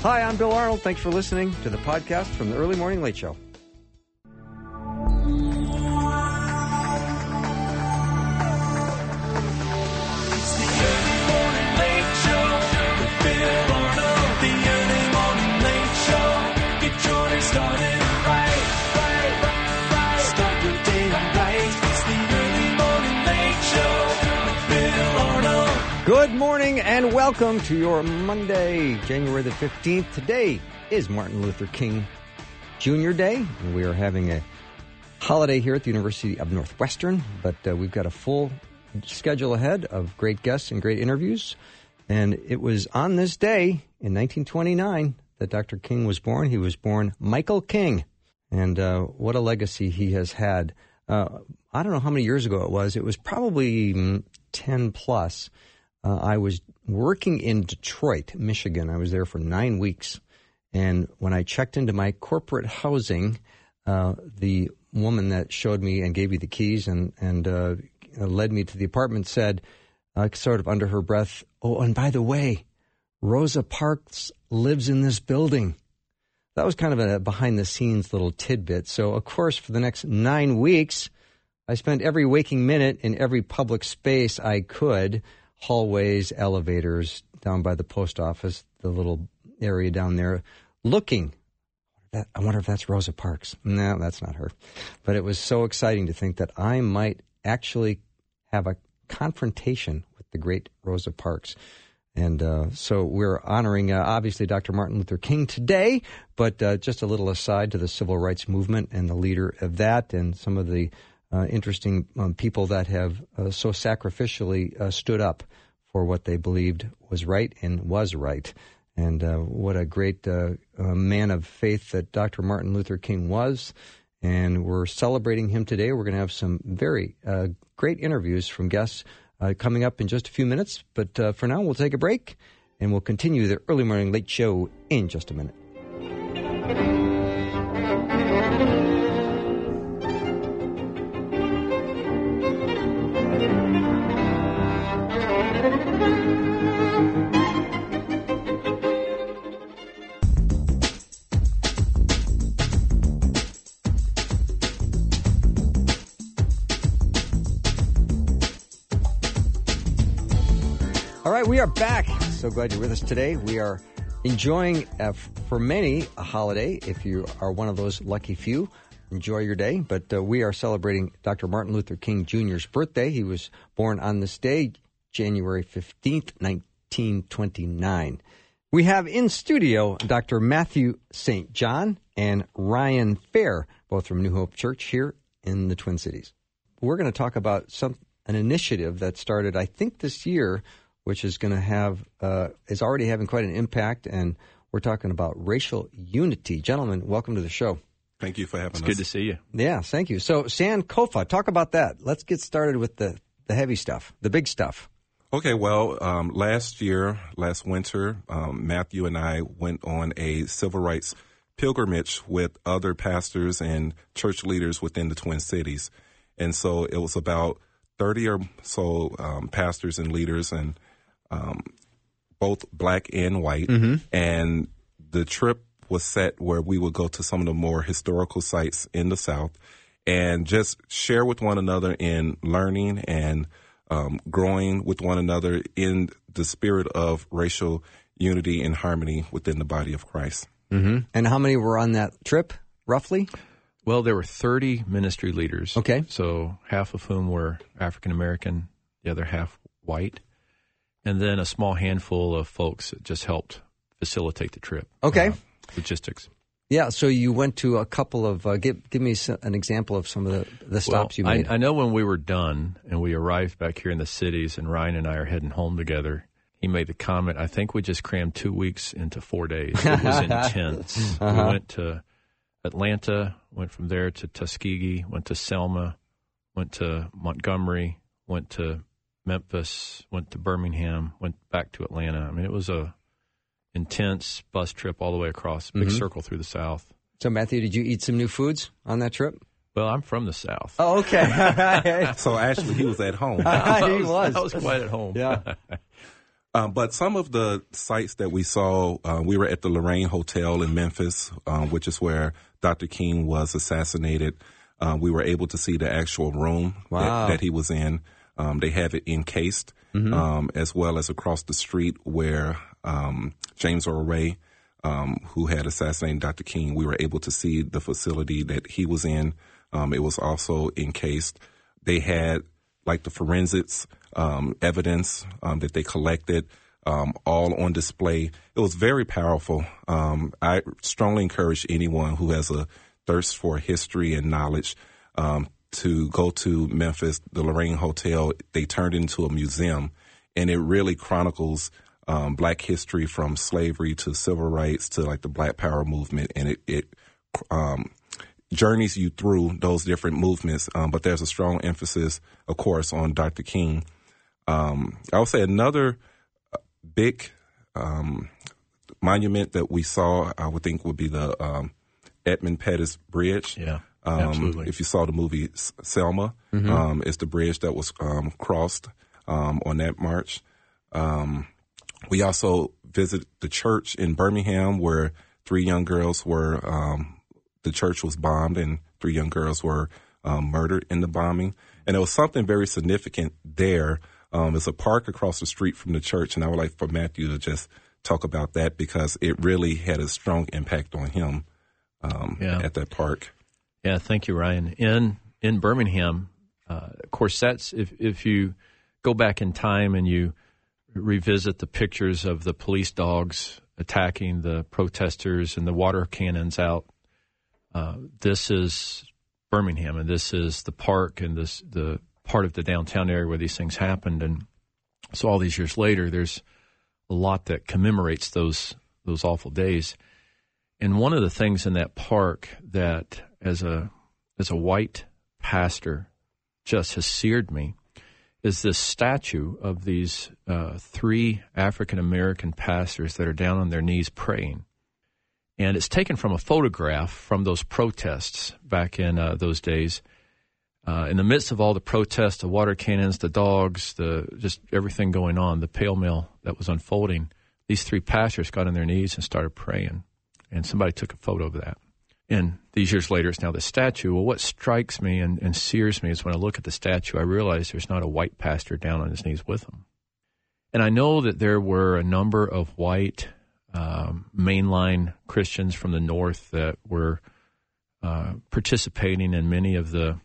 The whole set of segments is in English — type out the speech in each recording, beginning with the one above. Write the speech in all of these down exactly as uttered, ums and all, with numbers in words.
Hi, I'm Bill Arnold. Thanks for listening to the podcast from the Early Morning Late Show. Good morning and welcome to your Monday, January the fifteenth. Today is Martin Luther King Junior Day, and we are having a holiday here at the University of Northwestern, but uh, we've got a full schedule ahead of great guests and great interviews. And it was on this day in nineteen twenty-nine that Doctor King was born. He was born Michael King, and uh, what a legacy he has had. Uh, I don't know how many years ago it was. It was probably ten plus. Uh, I was working in Detroit, Michigan. I was there for nine weeks. And when I checked into my corporate housing, uh, the woman that showed me and gave me the keys and, and uh, led me to the apartment said, uh, sort of under her breath, "Oh, and by the way, Rosa Parks lives in this building." That was kind of a behind-the-scenes little tidbit. So, of course, for the next nine weeks, I spent every waking minute in every public space I could, hallways, elevators, down by the post office, the little area down there, looking. That, I wonder if that's Rosa Parks. No, that's not her. But it was so exciting to think that I might actually have a confrontation with the great Rosa Parks. And uh, so we're honoring, uh, obviously, Doctor Martin Luther King today, but uh, just a little aside to the civil rights movement and the leader of that and some of the Uh, interesting um, people that have uh, so sacrificially uh, stood up for what they believed was right and was right. And uh, what a great uh, uh, man of faith that Doctor Martin Luther King was. And we're celebrating him today. We're going to have some very uh, great interviews from guests uh, coming up in just a few minutes. But uh, for now, we'll take a break, and we'll continue the Early Morning Late Show in just a minute. All right, we are back. So glad you're with us today. We are enjoying, uh, for many, a holiday. If you are one of those lucky few, enjoy your day. But uh, we are celebrating Doctor Martin Luther King Junior's birthday. He was born on this day, January fifteenth, nineteen twenty-nine. We have in studio Doctor Matthew Saint John and Ryan Fair, both from New Hope Church here in the Twin Cities. We're going to talk about some an initiative that started, I think, this year, which is going to have, uh, is already having quite an impact, and we're talking about racial unity. Gentlemen, welcome to the show. Thank you for having it's us. It's good to see you. Yeah, thank you. So, Sankofa, talk about that. Let's get started with the, the heavy stuff, the big stuff. Okay, well, um, last year, last winter, um, Matthew and I went on a civil rights pilgrimage with other pastors and church leaders within the Twin Cities. And so it was about thirty or so um, pastors and leaders, and Um, both black and white, mm-hmm. and the trip was set where we would go to some of the more historical sites in the South and just share with one another in learning and um, growing with one another in the spirit of racial unity and harmony within the body of Christ. Mm-hmm. And how many were on that trip, roughly? Well, there were thirty ministry leaders. Okay. So half of whom were African American, the other half white. And then a small handful of folks that just helped facilitate the trip. Okay. Uh, logistics. Yeah, so you went to a couple of, uh, give, give me some, an example of some of the, the stops well, you made. I, I know when we were done and we arrived back here in the cities and Ryan and I are heading home together, he made the comment, I think we just crammed two weeks into four days. It was intense. Uh-huh. We went to Atlanta, went from there to Tuskegee, went to Selma, went to Montgomery, went to Memphis, went to Birmingham, went back to Atlanta. I mean, it was a intense bus trip all the way across, big mm-hmm. circle through the South. So, Matthew, did you eat some new foods on that trip? Well, I'm from the South. Oh, okay. So, actually, he was at home. he was. I was quite at home. Yeah. Um, but some of the sites that we saw, uh, we were at the Lorraine Hotel in Memphis, um, which is where Doctor King was assassinated. Uh, we were able to see the actual room wow. that, that he was in. Um, they have it encased, mm-hmm. um, as well as across the street where um, James Earl Ray, um, who had assassinated Doctor King, we were able to see the facility that he was in. Um, it was also encased. They had like the forensics um, evidence um, that they collected, um, all on display. It was very powerful. Um, I strongly encourage anyone who has a thirst for history and knowledge um, to go to Memphis, the Lorraine Hotel. They turned it into a museum, and it really chronicles um, Black history from slavery to civil rights to like the Black Power movement, and it, it um, journeys you through those different movements. Um, but there's a strong emphasis, of course, on Doctor King. Um, I would say another big um, monument that we saw, I would think, would be the um, Edmund Pettus Bridge. Yeah, um, absolutely. If you saw the movie Selma, mm-hmm. um, it's the bridge that was um, crossed um, on that march. Um, we also visited the church in Birmingham where three young girls were, um, the church was bombed and three young girls were um, murdered in the bombing. And there was something very significant there. Um, it's a park across the street from the church, and I would like for Matthew to just talk about that because it really had a strong impact on him um, yeah. at that park. Yeah, thank you, Ryan. In in Birmingham, uh, of course, that's if if you go back in time and you revisit the pictures of the police dogs attacking the protesters and the water cannons out, uh, this is Birmingham, and this is the park and this the part of the downtown area where these things happened. And so all these years later, there's a lot that commemorates those those awful days. And one of the things in that park that as a as a white pastor just has seared me is this statue of these uh, three African-American pastors that are down on their knees praying. And it's taken from a photograph from those protests back in uh, those days. Uh, in the midst of all the protests, the water cannons, the dogs, the just everything going on, the pale mill that was unfolding, these three pastors got on their knees and started praying. And somebody took a photo of that. And these years later, it's now the statue. Well, what strikes me and, and sears me is when I look at the statue, I realize there's not a white pastor down on his knees with them. And I know that there were a number of white um, mainline Christians from the North that were uh, participating in many of the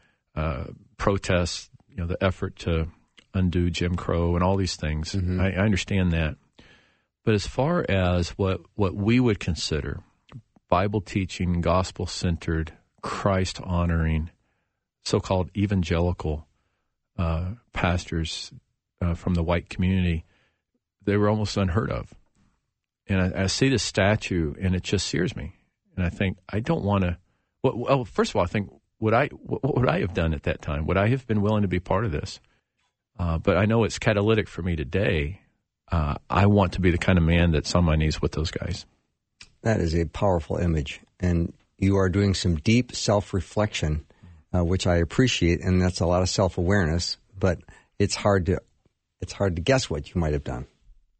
uh, protests, you know, the effort to undo Jim Crow and all these things. Mm-hmm. I, I understand that. But as far as what, what we would consider Bible-teaching, gospel-centered, Christ-honoring, so-called evangelical uh, pastors uh, from the white community, they were almost unheard of. And I, I see the statue, and it just sears me. And I think, I don't want to well, – well, first of all, I think, would I, what would I have done at that time? Would I have been willing to be part of this? Uh, but I know it's catalytic for me today. Uh, I want to be the kind of man that's on my knees with those guys. That is a powerful image, and you are doing some deep self-reflection, uh, which I appreciate, and that's a lot of self-awareness. But it's hard to it's hard to guess what you might have done.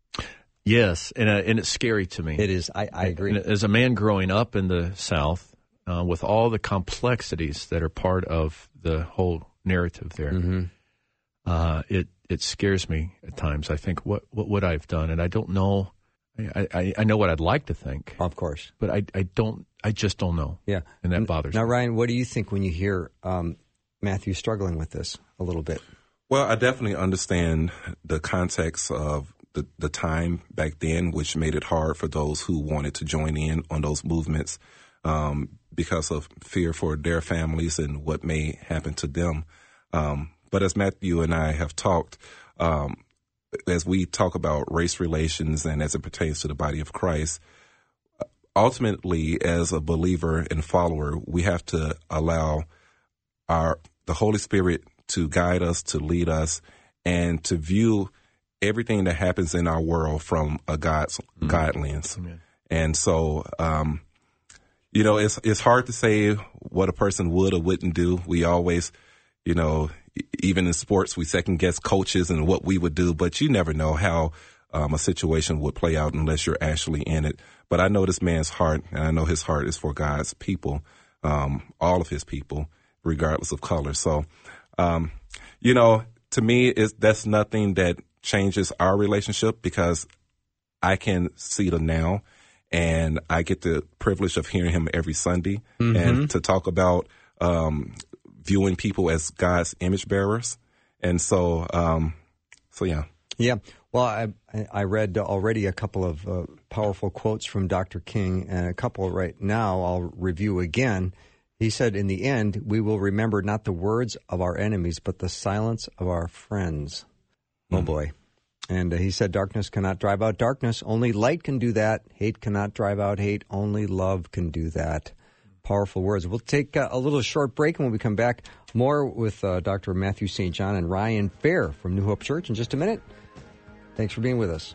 Yes, and uh, and it's scary to me. It is. I, I agree. And as a man growing up in the South, uh, with all the complexities that are part of the whole narrative there, mm-hmm. uh, it it scares me at times. I think, what what would I have done? And I don't know. I, I, I know what I'd like to think. Of course. But I, I don't, I just don't know. Yeah. And that bothers now, me. Now, Ryan, what do you think when you hear um, Matthew struggling with this a little bit? Well, I definitely understand the context of the, the time back then, which made it hard for those who wanted to join in on those movements um, because of fear for their families and what may happen to them. Um, but as Matthew and I have talked, um, as we talk about race relations and as it pertains to the body of Christ, ultimately, as a believer and follower, we have to allow our the Holy Spirit to guide us, to lead us, and to view everything that happens in our world from a God's mm-hmm. God lens. Mm-hmm. And so, um, you know, it's it's hard to say what a person would or wouldn't do. We always, you know, even in sports, we second guess coaches and what we would do, but you never know how um, a situation would play out unless you're actually in it. But I know this man's heart, and I know his heart is for God's people, um, all of his people, regardless of color. So, um, you know, to me, it's, that's nothing that changes our relationship, because I can see the now, and I get the privilege of hearing him every Sunday, mm-hmm. and to talk about um, viewing people as God's image bearers. And so, um, so yeah. Yeah. Well, I I read already a couple of uh, powerful quotes from Doctor King, and a couple right now I'll review again. He said, in the end, we will remember not the words of our enemies, but the silence of our friends. Mm-hmm. Oh, boy. And uh, he said, darkness cannot drive out darkness. Only light can do that. Hate cannot drive out hate. Only love can do that. Powerful words. We'll take uh, a little short break, and when we come back, more with uh, Doctor Matthew Saint John and Ryan Fair from New Hope Church in just a minute. Thanks for being with us.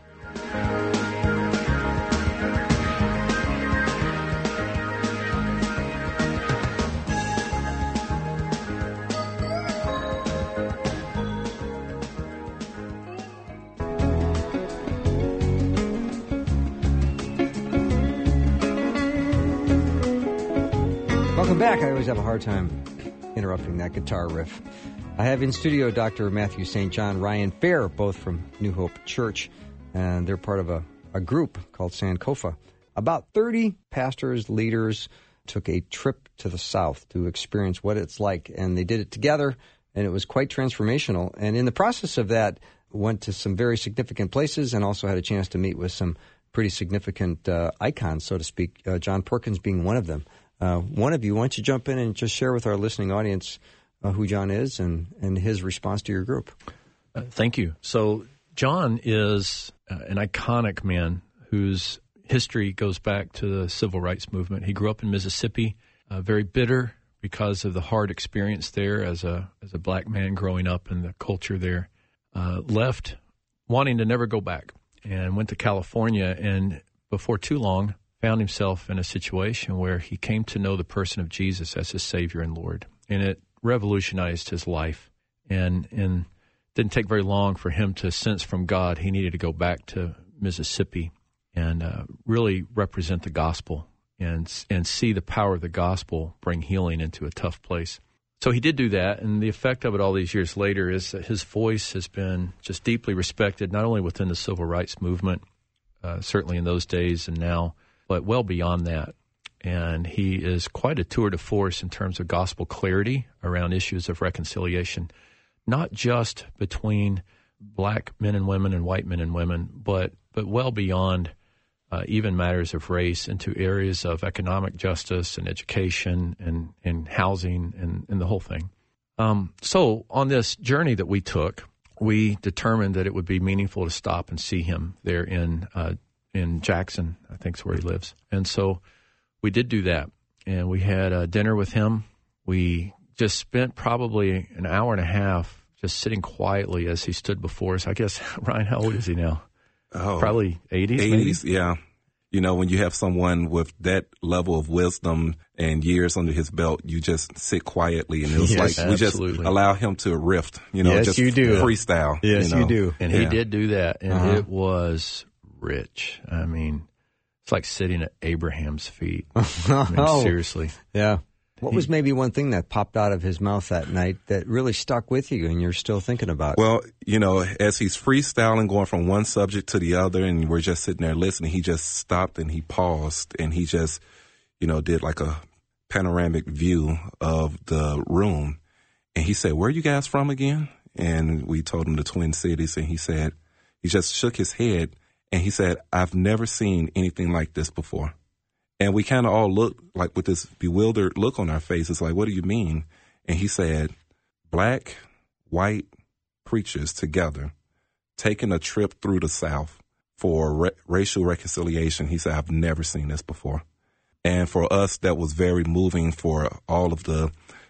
Welcome back. I always have a hard time interrupting that guitar riff. I have in studio Doctor Matthew Saint John, Ryan Fair, both from New Hope Church, and they're part of a, a group called Sankofa. About thirty pastors, leaders took a trip to the South to experience what it's like, and they did it together, and it was quite transformational. And in the process of that, went to some very significant places and also had a chance to meet with some pretty significant uh, icons, so to speak, uh, John Perkins being one of them. Uh, one of you, why don't you jump in and just share with our listening audience uh, who John is and, and his response to your group. Uh, thank you. So John is uh, an iconic man whose history goes back to the civil rights movement. He grew up in Mississippi, uh, very bitter because of the hard experience there as a as a black man growing up in the culture there. Uh, left wanting to never go back and went to California, and before too long found himself in a situation where he came to know the person of Jesus as his Savior and Lord. And it revolutionized his life. And and didn't take very long for him to sense from God he needed to go back to Mississippi and uh, really represent the gospel and and see the power of the gospel bring healing into a tough place. So he did do that, and the effect of it all these years later is that his voice has been just deeply respected, not only within the civil rights movement, uh, certainly in those days and now, but well beyond that. And he is quite a tour de force in terms of gospel clarity around issues of reconciliation, not just between black men and women and white men and women, but but well beyond uh, even matters of race into areas of economic justice and education and, and housing and, and the whole thing. Um, so on this journey that we took, we determined that it would be meaningful to stop and see him there in uh in Jackson, I think is where he lives. And so we did do that, and we had a dinner with him. We just spent probably an hour and a half just sitting quietly as he stood before us. I guess, Ryan, how old is he now? Oh, probably eighties, eighties, maybe? Yeah. You know, when you have someone with that level of wisdom and years under his belt, you just sit quietly, and it was yes, like we absolutely. just allow him to riff, you know, yes, just you do. freestyle. Yes, you, know? you do. And yeah. he did do that, and uh-huh. it was rich. I mean, it's like sitting at Abraham's feet. I mean, oh, seriously. Yeah. What He, was maybe one thing that popped out of his mouth that night that really stuck with you and you're still thinking about? Well, you know, as he's freestyling, going from one subject to the other, and we're just sitting there listening, he just stopped and he paused and he just, you know, did like a panoramic view of the room. And he said, "Where are you guys from again?" And we told him the Twin Cities, and he said, he just shook his head and he said, "I've never seen anything like this before." And we kind of all looked like with this bewildered look on our faces, like, "What do you mean?" And he said, "Black, white preachers together taking a trip through the South for ra- racial reconciliation." He said, "I've never seen this before." And for us, that was very moving for all of the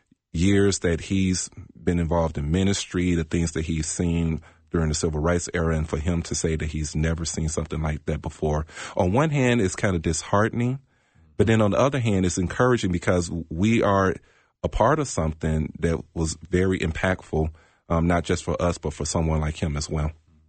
years that he's been involved in ministry, the things that he's seen during the civil rights era, and for him to say that he's never seen something like that before. On one hand, it's kind of disheartening. But then on the other hand, it's encouraging because we are a part of something that was very impactful, um, not just for us, but for someone like him as well.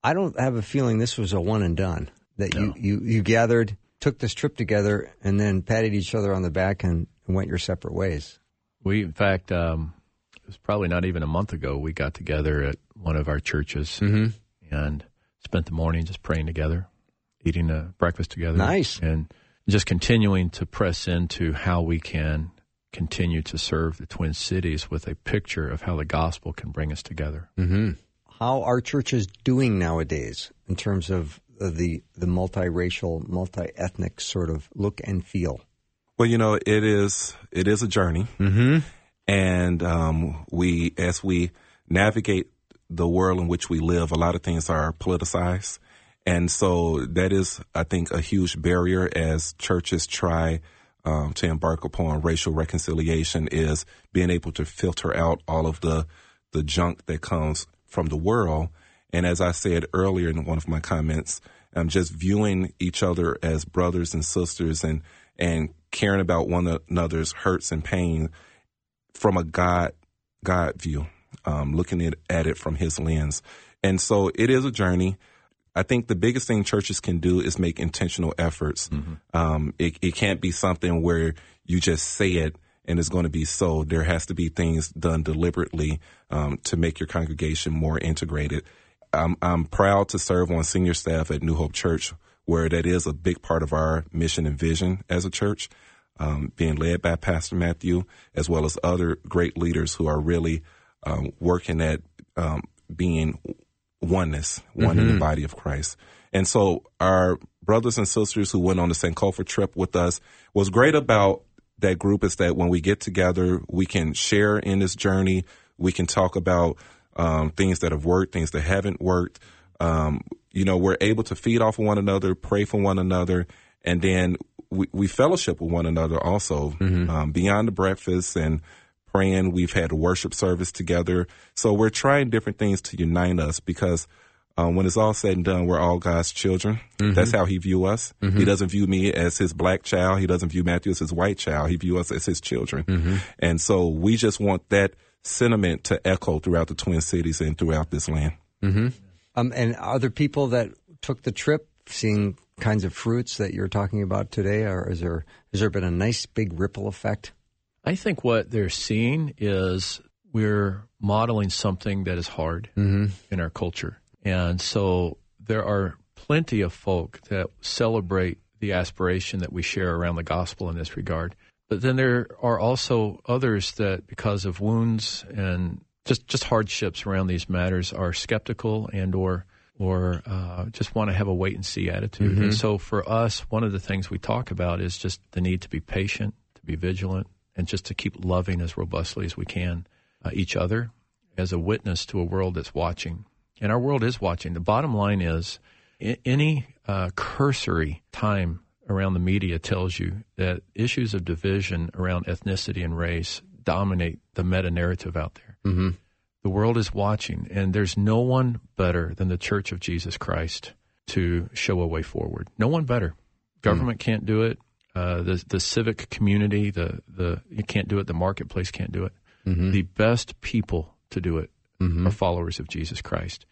I don't have a feeling this was a one and done, that No. you, you, you gathered, took this trip together, and then patted each other on the back and, and went your separate ways. We, in fact, um, it was probably not even a month ago, we got together at one of our churches Mm-hmm. and spent the morning just praying together, eating a breakfast together. Nice. And just continuing to press into how we can continue to serve the Twin Cities with a picture of how the gospel can bring us together. Mm-hmm. How are churches doing nowadays in terms of the the multiracial, multi-ethnic sort of look and feel? Well, you know, it is it is a journey, Mm-hmm. and um, we as we navigate the world in which we live, a lot of things are politicized, and so that is, I think, a huge barrier as churches try um, to embark upon racial reconciliation. Is being able to filter out all of the the junk that comes from the world. And as I said earlier in one of my comments, um, just viewing each other as brothers and sisters and, and caring about one another's hurts and pain from a God, God view, um, looking at, at it from his lens. And so it is a journey. I think the biggest thing churches can do is make intentional efforts. Mm-hmm. Um, it, it can't be something where you just say it and it's going to be so. There has to be things done deliberately um, to make your congregation more integrated. I'm, I'm proud to serve on senior staff at New Hope Church, where that is a big part of our mission and vision as a church, um, being led by Pastor Matthew, as well as other great leaders who are really um, working at um, being oneness, one mm-hmm. in the body of Christ. And so our brothers and sisters who went on the Sankofa trip with us, what's great about that group is that when we get together, we can share in this journey. We can talk about um, things that have worked, things that haven't worked. Um, you know, we're able to feed off of one another, pray for one another, and then we, we fellowship with one another also. Mm-hmm. Um, beyond the breakfast and praying, we've had a worship service together. So we're trying different things to unite us because Um, when it's all said and done, we're all God's children. Mm-hmm. That's how he view us. Mm-hmm. He doesn't view me as his black child. He doesn't view Matthew as his white child. He views us as his children. Mm-hmm. And so we just want that sentiment to echo throughout the Twin Cities and throughout this land. Mm-hmm. Um, and other people that took the trip, seeing kinds of fruits that you're talking about today, or is there has there been a nice big ripple effect? I think what they're seeing is we're modeling something that is hard mm-hmm. in our culture. And so there are plenty of folk that celebrate the aspiration that we share around the gospel in this regard. But then there are also others that, because of wounds and just, just hardships around these matters, are skeptical and or or uh, just want to have a wait-and-see attitude. Mm-hmm. And so for us, one of the things we talk about is just the need to be patient, to be vigilant, and just to keep loving as robustly as we can uh, each other as a witness to a world that's watching. And our world is watching. The bottom line is I- any uh, cursory time around the media tells you that issues of division around ethnicity and race dominate the meta-narrative out there. Mm-hmm. The world is watching, and there's no one better than the Church of Jesus Christ to show a way forward. No one better. Government mm-hmm. can't do it. Uh, the the civic community, the the you can't do it. The marketplace can't do it. Mm-hmm. The best people to do it Mm-hmm. are followers of Jesus Christ.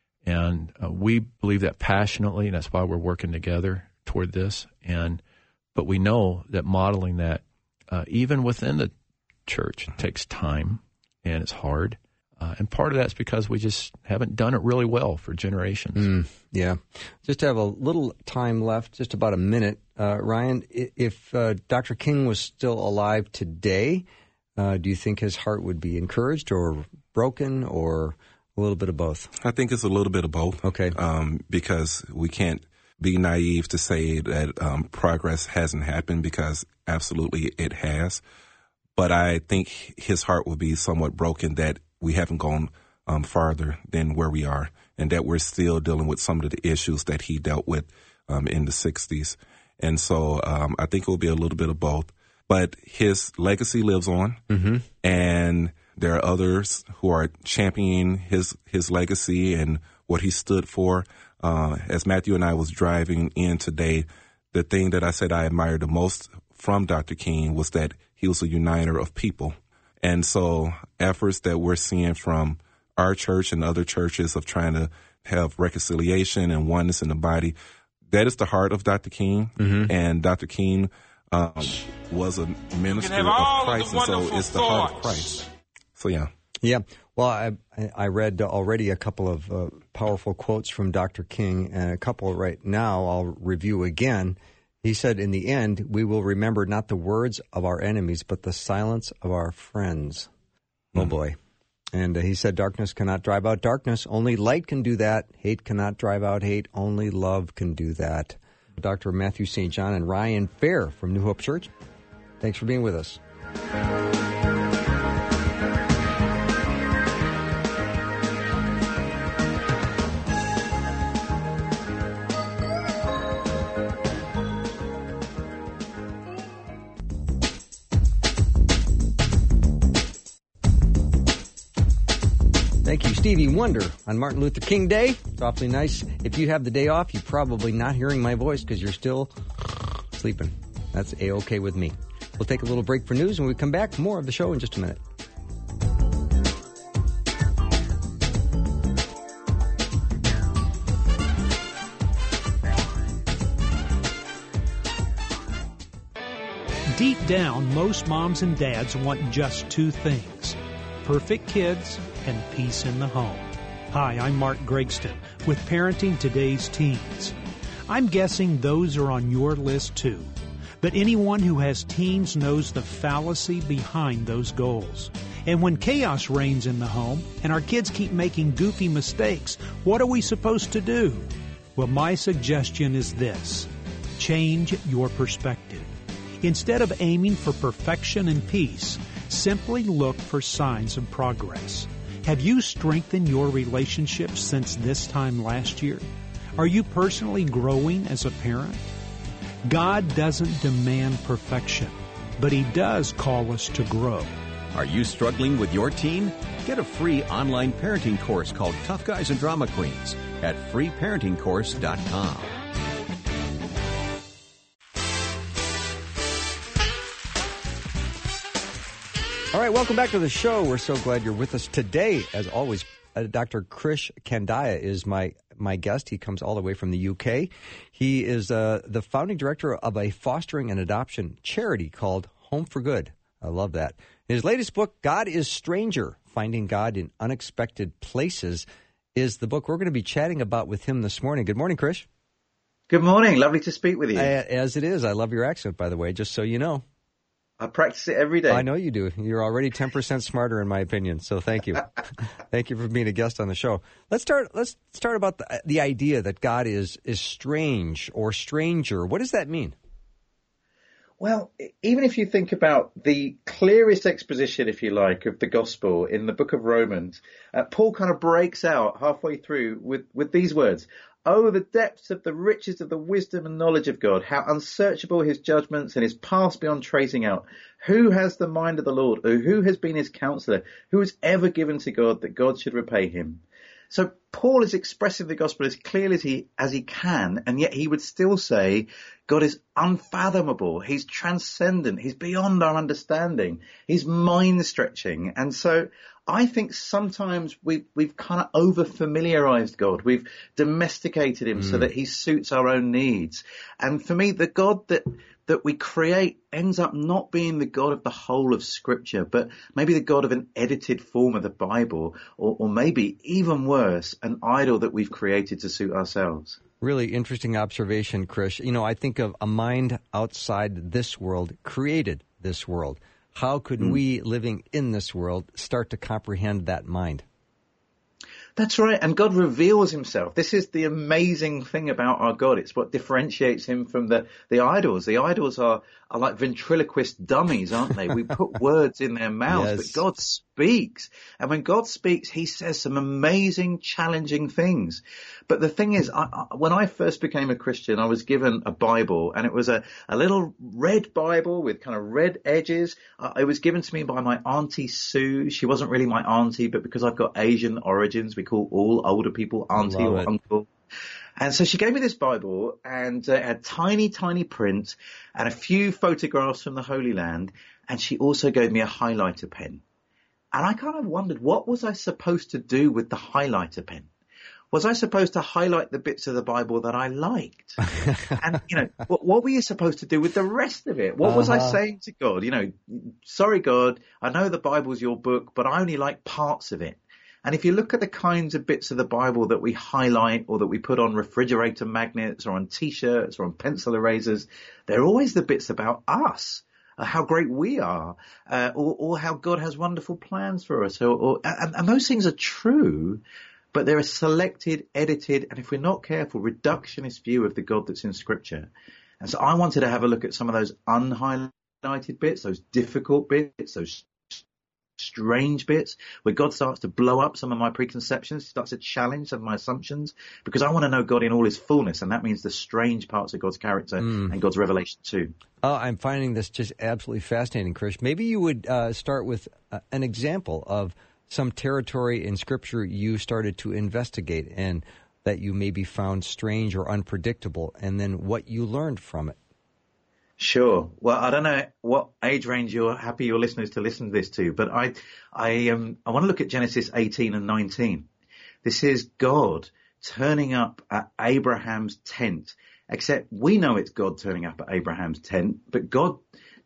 And uh, we believe that passionately, and that's why we're working together toward this. And but we know that modeling that, uh, even within the church, takes time, and it's hard. Uh, and part of that's because we just haven't done it really well for generations. Mm, yeah. Just to have a little time left, just about a minute. Uh, Ryan, if uh, Doctor King was still alive today, uh, do you think his heart would be encouraged or broken, or a little bit of both? I think it's a little bit of both. Okay. Um, because we can't be naive to say that um, progress hasn't happened, because absolutely it has. But I think his heart will be somewhat broken that we haven't gone um, farther than where we are, and that we're still dealing with some of the issues that he dealt with um, in the sixties. And so um, I think it will be a little bit of both. But his legacy lives on, mm-hmm. and there are others who are championing his his legacy and what he stood for. Uh, as Matthew and I was driving in today, the thing that I said I admired the most from Doctor King was that he was a uniter of people. And so efforts that we're seeing from our church and other churches of trying to have reconciliation and oneness in the body. That is the heart of Doctor King, mm-hmm. and Doctor King um, was a minister of Christ, and so it's the heart of Christ. So, yeah. Yeah. Well, I I read already a couple of uh, powerful quotes from Doctor King, and a couple right now I'll review again. He said, in the end, we will remember not the words of our enemies, but the silence of our friends. Mm. Oh, boy. And uh, he said, darkness cannot drive out darkness. Only light can do that. Hate cannot drive out hate. Only love can do that. Doctor Matthew Saint John and Ryan Fair from New Hope Church, thanks for being with us. Thank you, Stevie Wonder, on Martin Luther King Day. It's awfully nice. If you have the day off, you're probably not hearing my voice because you're still sleeping. That's A-okay with me. We'll take a little break for news, and when we come back, more of the show in just a minute. Deep down, most moms and dads want just two things: perfect kids and peace in the home. Hi, I'm Mark Gregston with Parenting Today's Teens. I'm guessing those are on your list too. But anyone who has teens knows the fallacy behind those goals. And when chaos reigns in the home and our kids keep making goofy mistakes, what are we supposed to do? Well, my suggestion is this: change your perspective. Instead of aiming for perfection and peace, simply look for signs of progress. Have you strengthened your relationships since this time last year? Are you personally growing as a parent? God doesn't demand perfection, but He does call us to grow. Are you struggling with your teen? Get a free online parenting course called Tough Guys and Drama Queens at free parenting course dot com. All right, welcome back to the show. We're so glad you're with us today. As always, uh, Doctor Krish Kandiah is my my guest. He comes all the way from the U K. He is uh, the founding director of a fostering and adoption charity called Home for Good. I love that. His latest book, God is Stranger, Finding God in Unexpected Places, is the book we're going to be chatting about with him this morning. Good morning, Krish. Good morning. Lovely to speak with you. Uh, as it is. I love your accent, by the way, just so you know. I practice it every day. I know you do. You're already ten percent smarter, in my opinion. So thank you. Thank you for being a guest on the show. Let's start. Let's start about the, the idea that God is is strange or stranger. What does that mean? Well, even if you think about the clearest exposition, if you like, of the gospel in the book of Romans, uh, Paul kind of breaks out halfway through with, with these words: "Oh, the depths of the riches of the wisdom and knowledge of God, how unsearchable His judgments and His paths beyond tracing out. Who has the mind of the Lord? Or who has been His counselor? Who has ever given to God that God should repay him?" So Paul is expressing the gospel as clearly as he, as he can, and yet he would still say God is unfathomable. He's transcendent. He's beyond our understanding. He's mind-stretching. And so I think sometimes we, we've kind of over-familiarized God. We've domesticated him mm. so that he suits our own needs. And for me, the God that that we create ends up not being the God of the whole of Scripture, but maybe the God of an edited form of the Bible, or, or maybe even worse, an idol that we've created to suit ourselves. Really interesting observation, Krish. You know, I think of a mind outside this world created this world. How could mm. we, living in this world, start to comprehend that mind? That's right. And God reveals himself. This is the amazing thing about our God. It's what differentiates him from the, the idols. The idols are, are like ventriloquist dummies, aren't they? We put words in their mouths, yes. But God speaks. And when God speaks, he says some amazing, challenging things. But the thing is, I, I, when I first became a Christian, I was given a Bible, and it was a, a little red Bible with kind of red edges. Uh, it was given to me by my Auntie Sue. She wasn't really my auntie, but because I've got Asian origins, we call all older people auntie or it. uncle. And so she gave me this Bible, and uh, it had tiny, tiny print and a few photographs from the Holy Land. And she also gave me a highlighter pen. And I kind of wondered, what was I supposed to do with the highlighter pen? was I supposed to highlight the bits of the Bible that I liked? And, you know, what, what were you supposed to do with the rest of it? What uh-huh. was I saying to God? You know, sorry, God, I know the Bible's your book, but I only like parts of it. And if you look at the kinds of bits of the Bible that we highlight or that we put on refrigerator magnets or on T-shirts or on pencil erasers, they're always the bits about us, uh, how great we are, uh, or, or how God has wonderful plans for us. Or, or and, and those things are true, but they're a selected, edited, and if we're not careful, reductionist view of the God that's in Scripture. And so I wanted to have a look at some of those unhighlighted bits, those difficult bits, those strange bits where God starts to blow up some of my preconceptions, starts to challenge some of my assumptions, because I want to know God in all his fullness, and that means the strange parts of God's character mm. and God's revelation too. Oh, I'm finding this just absolutely fascinating, Krish. Maybe you would uh, start with uh, an example of some territory in Scripture you started to investigate and that you maybe found strange or unpredictable, and then what you learned from it. Sure. Well, I don't know what age range you're happy your listeners to listen to this to, but I, I, um, I want to look at Genesis eighteen and nineteen. This is God turning up at Abraham's tent, except we know it's God turning up at Abraham's tent, but God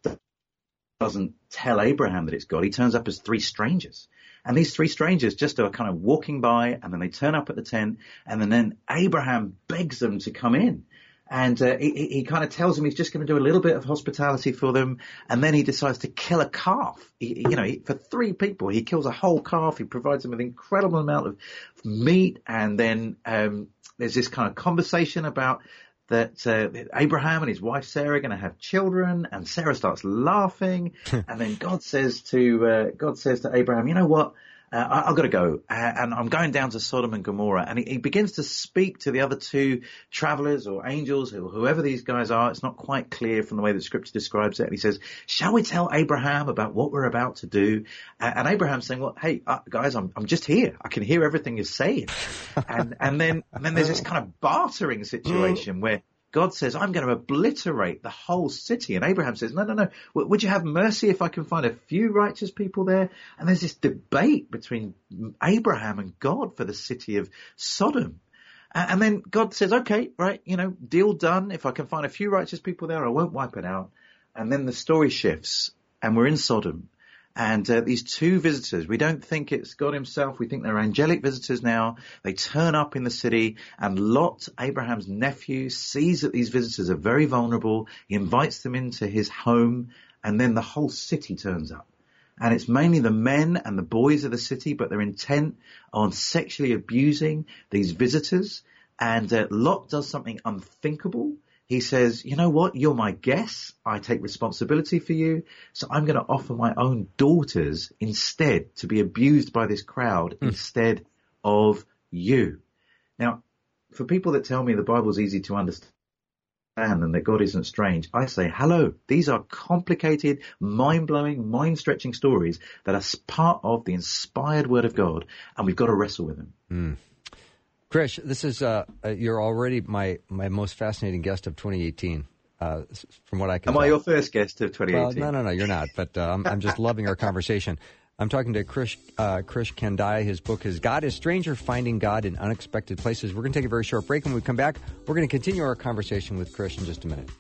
doesn't tell Abraham that it's God. He turns up as three strangers. And these three strangers just are kind of walking by, and then they turn up at the tent, and then, then Abraham begs them to come in. And uh, he, he kind of tells them he's just going to do a little bit of hospitality for them, and then he decides to kill a calf. He, you know, he, for three people, he kills a whole calf. He provides them with an incredible amount of meat, and then um, there's this kind of conversation about that uh, Abraham and his wife Sarah are going to have children, and Sarah starts laughing, and then God says to uh, God says to Abraham, you know what? Uh, I, I've got to go, uh, and I'm going down to Sodom and Gomorrah. And he, he begins to speak to the other two travelers or angels, or whoever these guys are. It's not quite clear from the way that Scripture describes it. And he says, shall we tell Abraham about what we're about to do? Uh, and Abraham's saying, well, hey, uh, guys, I'm, I'm just here. I can hear everything you're saying. and, and then, and then there's this kind of bartering situation where God says, I'm going to obliterate the whole city. And Abraham says, no, no, no. Would you have mercy if I can find a few righteous people there? And there's this debate between Abraham and God for the city of Sodom. And then God says, okay, right, you know, deal done. If I can find a few righteous people there, I won't wipe it out. And then the story shifts, and we're in Sodom. And uh, these two visitors, we don't think it's God himself. We think they're angelic visitors now. They turn up in the city, and Lot, Abraham's nephew, sees that these visitors are very vulnerable. He invites them into his home, and then the whole city turns up. And it's mainly the men and the boys of the city, but they're intent on sexually abusing these visitors. And uh, Lot does something unthinkable. He says, you know what, you're my guest. I take responsibility for you. So I'm going to offer my own daughters instead to be abused by this crowd mm. instead of you. Now, for people that tell me the Bible's easy to understand and that God isn't strange, I say, hello, these are complicated, mind-blowing, mind-stretching stories that are part of the inspired Word of God, and we've got to wrestle with them. Mm. Krish, this is uh, uh, you're already my, my most fascinating guest of twenty eighteen, uh, from what I can Am tell. I your first guest of twenty eighteen? Well, no, no, no, you're not, but uh, I'm, I'm just loving our conversation. I'm talking to Krish, uh, Krish Kandiah. His book is God is Stranger, Finding God in Unexpected Places. We're going to take a very short break. When we come back, we're going to continue our conversation with Krish in just a minute.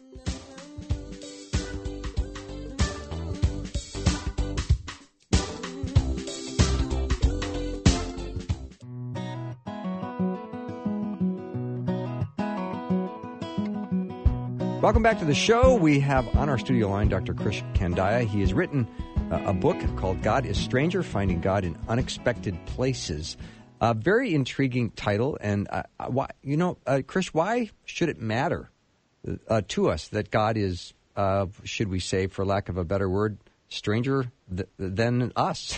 Welcome back to the show. We have on our studio line Doctor Krish Kandiah. He has written uh, a book called God is Stranger, Finding God in Unexpected Places. A very intriguing title. And, uh, why, you know, uh, Krish, why should it matter uh, to us that God is, uh, should we say, for lack of a better word, stranger th- than us?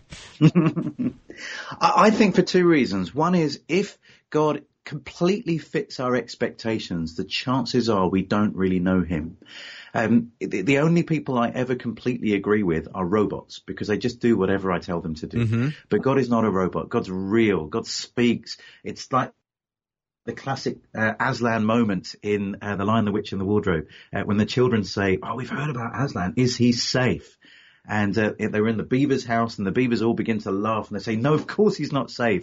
I think for two reasons. One is if God completely fits our expectations, the chances are we don't really know him. Um, the, the only people I ever completely agree with are robots, because they just do whatever I tell them to do. Mm-hmm. But God is not a robot. God's real. God speaks. It's like the classic uh, Aslan moment in uh, The Lion, the Witch, and the Wardrobe, uh, when the children say, oh, we've heard about Aslan. Is he safe? And uh, they were in the beaver's house, and the beavers all begin to laugh, and they say, no, of course he's not safe.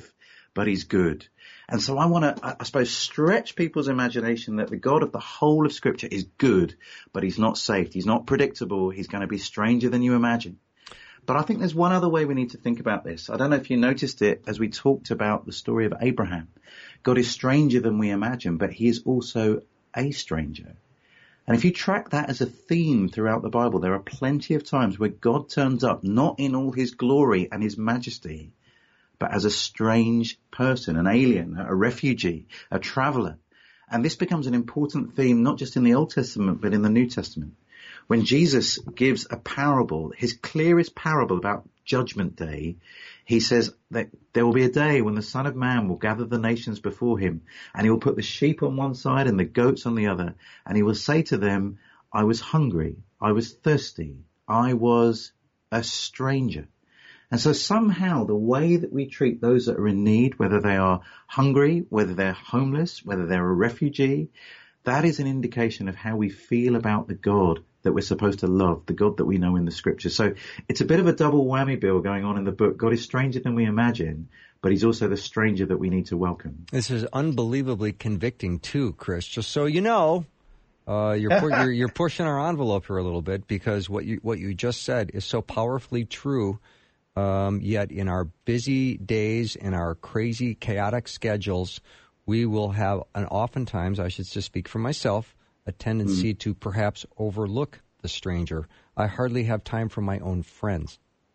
but he's good. And so I want to, I suppose, stretch people's imagination that the God of the whole of Scripture is good, but he's not safe. He's not predictable. He's going to be stranger than you imagine. But I think there's one other way we need to think about this. I don't know if you noticed it as we talked about the story of Abraham. God is stranger than we imagine, but he is also a stranger. And if you track that as a theme throughout the Bible, there are plenty of times where God turns up not in all his glory and his majesty, but as a strange person, an alien, a refugee, a traveler. And this becomes an important theme not just in the Old Testament, but in the New Testament. When Jesus gives a parable, his clearest parable about Judgment Day, he says that there will be a day when the Son of Man will gather the nations before him, and he will put the sheep on one side and the goats on the other, and he will say to them, I was hungry, I was thirsty, I was a stranger. And so somehow the way that we treat those that are in need, whether they are hungry, whether they're homeless, whether they're a refugee, that is an indication of how we feel about the God that we're supposed to love, the God that we know in the Scripture. So it's a bit of a double whammy, Bill, going on in the book. God is stranger than we imagine, but he's also the stranger that we need to welcome. This is unbelievably convicting too, Chris. Just so you know, uh, you're, pu- you're you're pushing our envelope here a little bit, because what you what you just said is so powerfully true. Um, yet in our busy days, in our crazy, chaotic schedules, we will have, and oftentimes, I should just speak for myself, a tendency mm. to perhaps overlook the stranger. I hardly have time for my own friends.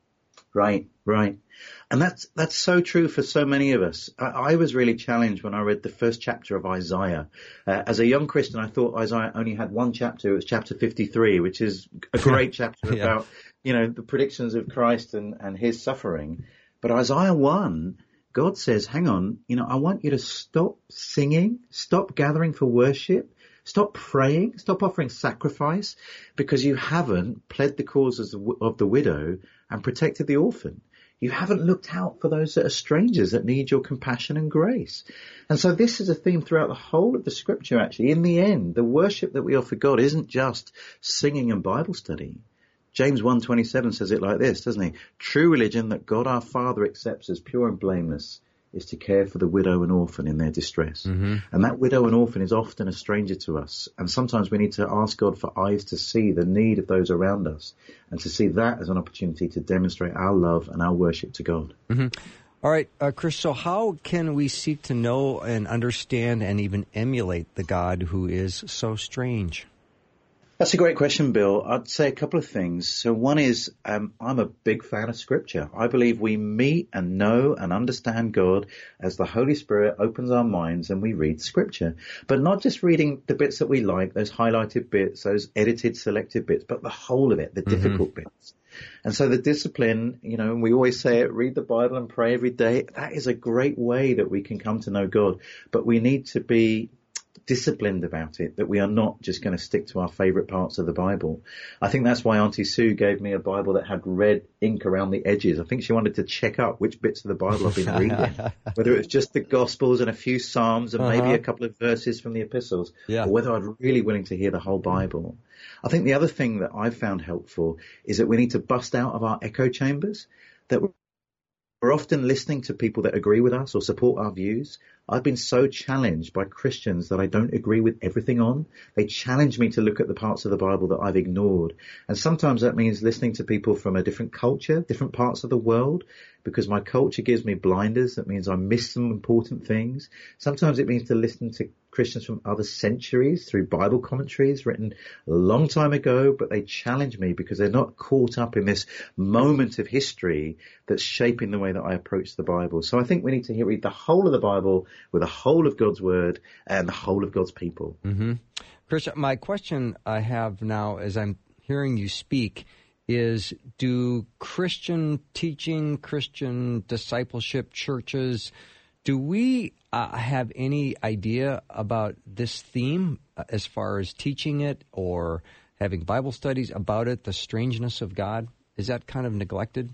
Right, right. And that's that's so true for so many of us. I, I was really challenged when I read the first chapter of Isaiah. Uh, as a young Christian, I thought Isaiah only had one chapter. It was chapter fifty-three, which is a great chapter yeah. about, you know, the predictions of Christ and, and his suffering. But Isaiah one, God says, hang on, you know, I want you to stop singing, stop gathering for worship, stop praying, stop offering sacrifice, because you haven't pled the causes of the widow and protected the orphan. You haven't looked out for those that are strangers that need your compassion and grace. And so this is a theme throughout the whole of the Scripture, actually. In the end, the worship that we offer God isn't just singing and Bible study. James one twenty-seven says it like this, doesn't he? True religion that God our Father accepts as pure and blameless is to care for the widow and orphan in their distress. Mm-hmm. And that widow and orphan is often a stranger to us. And sometimes we need to ask God for eyes to see the need of those around us and to see that as an opportunity to demonstrate our love and our worship to God. Mm-hmm. All right, uh, Chris, so how can we seek to know and understand and even emulate the God who is so strange? That's a great question, Bill. I'd say a couple of things. So one is, um, I'm a big fan of Scripture. I believe we meet and know and understand God as the Holy Spirit opens our minds and we read Scripture. But not just reading the bits that we like, those highlighted bits, those edited, selected bits, but the whole of it, the mm-hmm. difficult bits. And so the discipline, you know, and we always say it, read the Bible and pray every day. That is a great way that we can come to know God. But we need to be disciplined about it, that we are not just going to stick to our favorite parts of the Bible. I think that's why Auntie Sue gave me a Bible that had red ink around the edges. I think she wanted to check up which bits of the Bible I've been reading, whether it was just the Gospels and a few Psalms and uh-huh. maybe a couple of verses from the epistles, yeah. or whether I'm really willing to hear the whole Bible. I think the other thing that I've found helpful is that we need to bust out of our echo chambers, that we're often listening to people that agree with us or support our views. I've been so challenged by Christians that I don't agree with everything on. They challenge me to look at the parts of the Bible that I've ignored. And sometimes that means listening to people from a different culture, different parts of the world, because my culture gives me blinders. That means I miss some important things. Sometimes it means to listen to Christians from other centuries through Bible commentaries written a long time ago, but they challenge me because they're not caught up in this moment of history that's shaping the way that I approach the Bible. So I think we need to read the whole of the Bible with the whole of God's Word and the whole of God's people. Mm-hmm. Chris, my question I have now as I'm hearing you speak is, do Christian teaching, Christian discipleship churches, do we uh, have any idea about this theme uh, as far as teaching it or having Bible studies about it, the strangeness of God? Is that kind of neglected?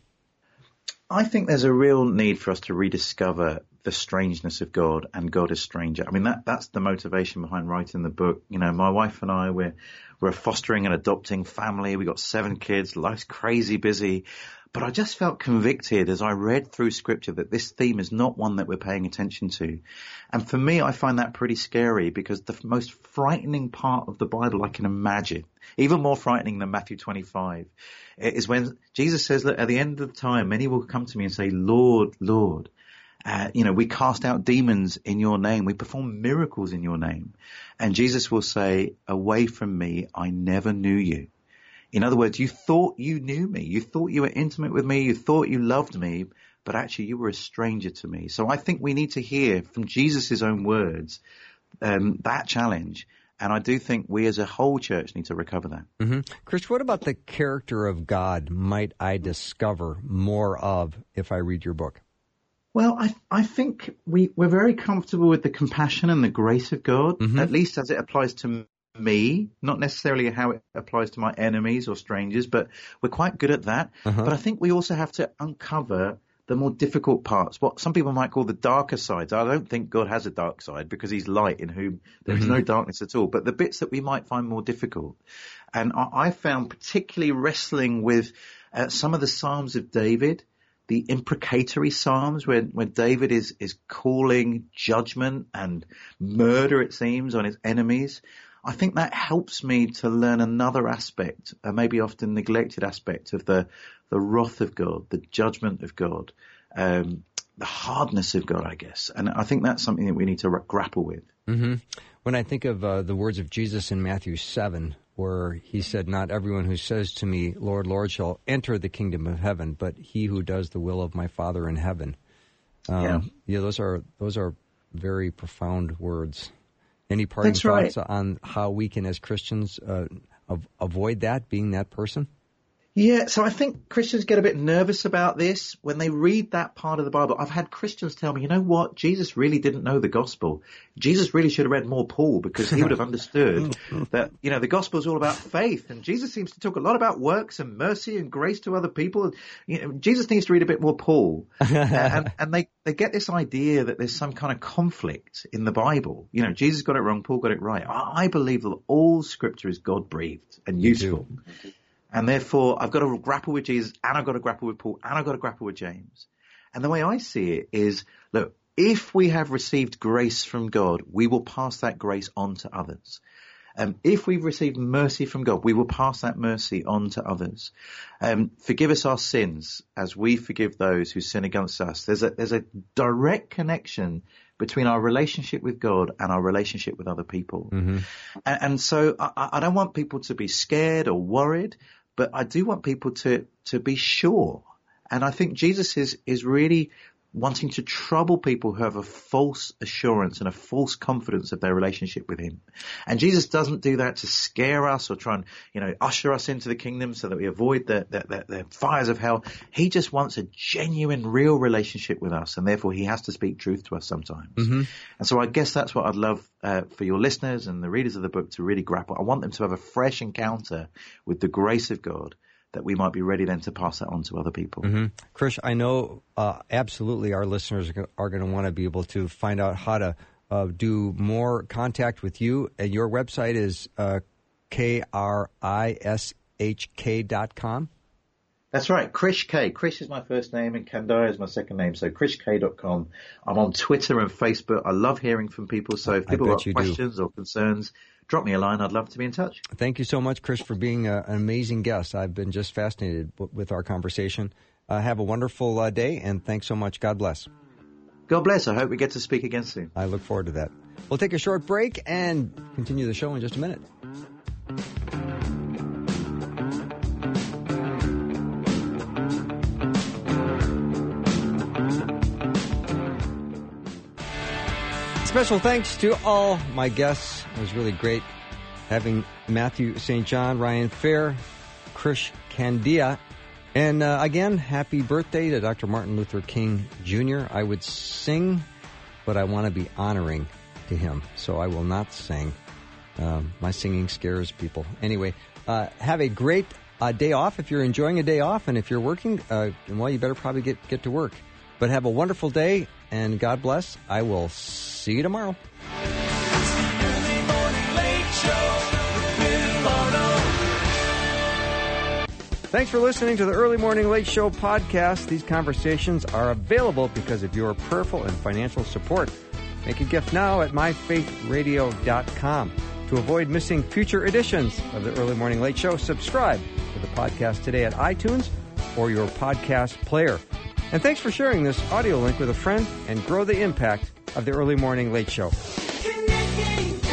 I think there's a real need for us to rediscover the strangeness of God and God as stranger. I mean, that that's the motivation behind writing the book. You know, my wife and I, we're, we're a fostering and adopting family. We got seven kids. Life's crazy busy. But I just felt convicted as I read through Scripture that this theme is not one that we're paying attention to. And for me, I find that pretty scary, because the most frightening part of the Bible I can imagine, even more frightening than Matthew twenty-five, is when Jesus says that at the end of time, many will come to me and say, Lord, Lord, uh, you know, we cast out demons in your name. We perform miracles in your name. And Jesus will say, away from me, I never knew you. In other words, you thought you knew me. You thought you were intimate with me. You thought you loved me, but actually you were a stranger to me. So I think we need to hear from Jesus' own words um, that challenge. And I do think we as a whole church need to recover that. Mm-hmm. Chris, what about the character of God might I discover more of if I read your book? Well, I I think we, we're very comfortable with the compassion and the grace of God, mm-hmm. at least as it applies to me, not necessarily how it applies to my enemies or strangers, but we're quite good at that. Uh-huh. But I think we also have to uncover the more difficult parts, what some people might call the darker sides. I don't think God has a dark side, because he's light in whom there is mm-hmm. no darkness at all. But the bits that we might find more difficult. And I, I found particularly wrestling with uh, some of the Psalms of David, the imprecatory Psalms, where, where David is, is calling judgment and murder, it seems, on his enemies. I think that helps me to learn another aspect, a maybe often neglected aspect of the, the wrath of God, the judgment of God, um, the hardness of God, I guess. And I think that's something that we need to r- grapple with. Mm-hmm. When I think of uh, the words of Jesus in Matthew seven, where he said, not everyone who says to me, Lord, Lord, shall enter the kingdom of heaven, but he who does the will of my Father in heaven. Um, yeah. yeah, those are those are very profound words. Any parting That's thoughts right. on how we can, as Christians, uh, av- avoid that, being that person? Yeah, so I think Christians get a bit nervous about this when they read that part of the Bible. I've had Christians tell me, you know what, Jesus really didn't know the gospel. Jesus really should have read more Paul, because he would have understood that, you know, the gospel is all about faith. And Jesus seems to talk a lot about works and mercy and grace to other people. You know, Jesus needs to read a bit more Paul. and and they, they get this idea that there's some kind of conflict in the Bible. You know, Jesus got it wrong, Paul got it right. I, I believe that all scripture is God-breathed and useful. And therefore, I've got to grapple with Jesus, and I've got to grapple with Paul, and I've got to grapple with James. And the way I see it is, look, if we have received grace from God, we will pass that grace on to others. Um, if we've received mercy from God, we will pass that mercy on to others. Um, forgive us our sins as we forgive those who sin against us. There's a, there's a direct connection between our relationship with God and our relationship with other people. Mm-hmm. And, and so I, I don't want people to be scared or worried, but I do want people to, to be sure. And I think Jesus is, is really wanting to trouble people who have a false assurance and a false confidence of their relationship with him. And Jesus doesn't do that to scare us or try and, you know, usher us into the kingdom so that we avoid the, the, the, the fires of hell. He just wants a genuine, real relationship with us, and therefore he has to speak truth to us sometimes. Mm-hmm. And so I guess that's what I'd love uh, for your listeners and the readers of the book to really grapple. I want them to have a fresh encounter with the grace of God, that we might be ready then to pass that on to other people. Mm-hmm. Krish, I know uh, absolutely our listeners are going to want to be able to find out how to uh, do more contact with you. And your website is uh, K R I S H K dot com. That's right, Krish K. Krish is my first name and Kandaya is my second name, so krish k dot com. I'm on Twitter and Facebook. I love hearing from people, so if people have questions do. or concerns, drop me a line. I'd love to be in touch. Thank you so much, Krish, for being a, an amazing guest. I've been just fascinated w- with our conversation. Uh, have a wonderful uh, day, and thanks so much. God bless. God bless. I hope we get to speak again soon. I look forward to that. We'll take a short break and continue the show in just a minute. Special thanks to all my guests. It was really great having Matthew Saint John, Ryan Fair, Krish Kandiah. And uh, again, happy birthday to Doctor Martin Luther King Junior I would sing, but I want to be honoring to him, so I will not sing. Um, my singing scares people. Anyway, uh, have a great uh, day off if you're enjoying a day off, and if you're working, uh, well, you better probably get, get to work. But have a wonderful day, and God bless. I will see you tomorrow. Thanks for listening to the Early Morning Late Show podcast. These conversations are available because of your prayerful and financial support. Make a gift now at my faith radio dot com. To avoid missing future editions of the Early Morning Late Show, subscribe to the podcast today at iTunes or your podcast player. And thanks for sharing this audio link with a friend and grow the impact of the Early Morning Late Show. Connecting.